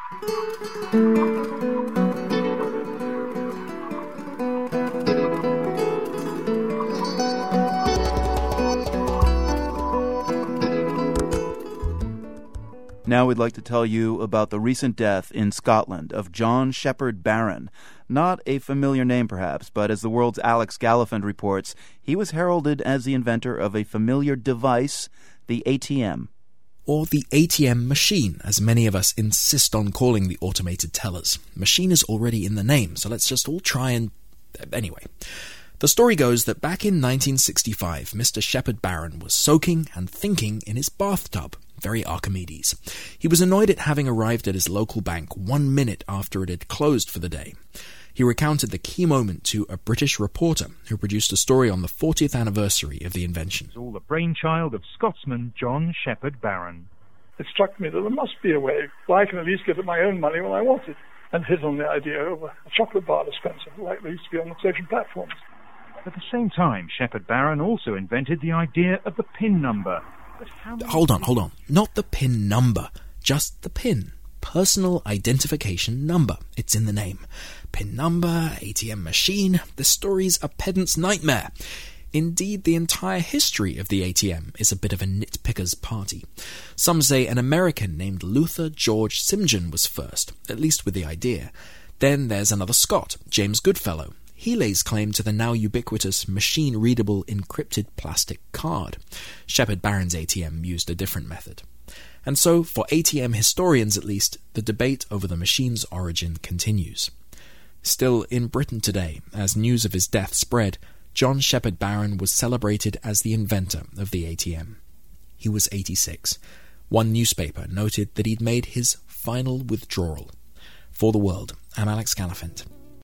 Now we'd like to tell you about the recent death in Scotland of John Shepard Barron. Not a familiar name, perhaps, but as the world's Alex Gallafent reports, he was heralded as the inventor of a familiar device, the ATM. Or the ATM machine, as many of us insist on calling the automated tellers. Machine is already in the name, so let's just all try and... Anyway, the story goes that back in 1965, Mr. Shepard Barron was soaking and thinking in his bathtub. Very Archimedes. He was annoyed at having arrived at his local bank 1 minute after it had closed for the day. He recounted the key moment to a British reporter who produced a story on the 40th anniversary of the invention. It's all the brainchild of Scotsman John Shepard Barron. It struck me that there must be a way where I can at least get my own money when I want it, and hit on the idea of a chocolate bar dispenser, like there used to be on the station platforms. At the same time, Shepard Barron also invented the idea of the PIN number. Hold on. Not the PIN number, just the PIN. Personal Identification Number. It's in the name. PIN number, ATM machine. This story's a pedant's nightmare. Indeed, the entire history of the ATM is a bit of a nitpicker's party. Some say an American named Luther George Simjon was first, at least with the idea. Then there's another Scot, James Goodfellow. He lays claim to the now ubiquitous machine-readable encrypted plastic card. Shepard Barron's ATM used a different method. And so, for ATM historians at least, the debate over the machine's origin continues. Still, in Britain today, as news of his death spread, John Shepard Barron was celebrated as the inventor of the ATM. He was 86. One newspaper noted that he'd made his final withdrawal. For The World, I'm Alex Gallafent.